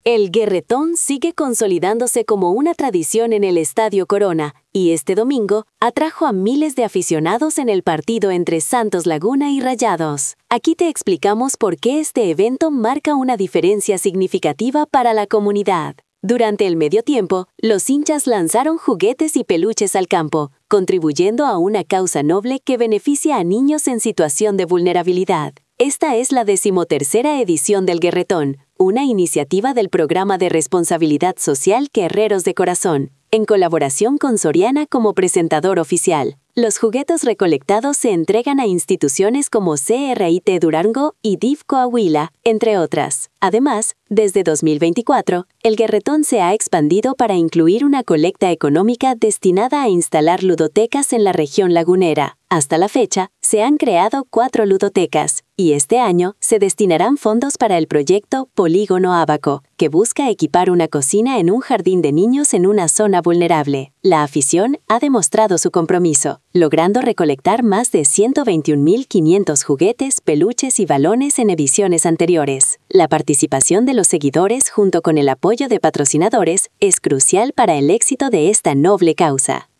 El guerretón sigue consolidándose como una tradición en el Estadio Corona y este domingo atrajo a miles de aficionados en el partido entre Santos Laguna y Rayados. Aquí te explicamos por qué este evento marca una diferencia significativa para la comunidad. Durante el medio tiempo, los hinchas lanzaron juguetes y peluches al campo, contribuyendo a una causa noble que beneficia a niños en situación de vulnerabilidad. Esta es la 13ª edición del Guerretón, una iniciativa del Programa de Responsabilidad Social Guerreros de Corazón, en colaboración con Soriana como presentador oficial. Los juguetes recolectados se entregan a instituciones como CRIT Durango y DIF Coahuila, entre otras. Además, desde 2024, el Guerretón se ha expandido para incluir una colecta económica destinada a instalar ludotecas en la región lagunera. Hasta la fecha, se han creado 4 ludotecas, y este año se destinarán fondos para el proyecto Polígono Ábaco, que busca equipar una cocina en un jardín de niños en una zona vulnerable. La afición ha demostrado su compromiso, logrando recolectar más de 121.500 juguetes, peluches y balones en ediciones anteriores. La participación de los seguidores junto con el apoyo de patrocinadores es crucial para el éxito de esta noble causa.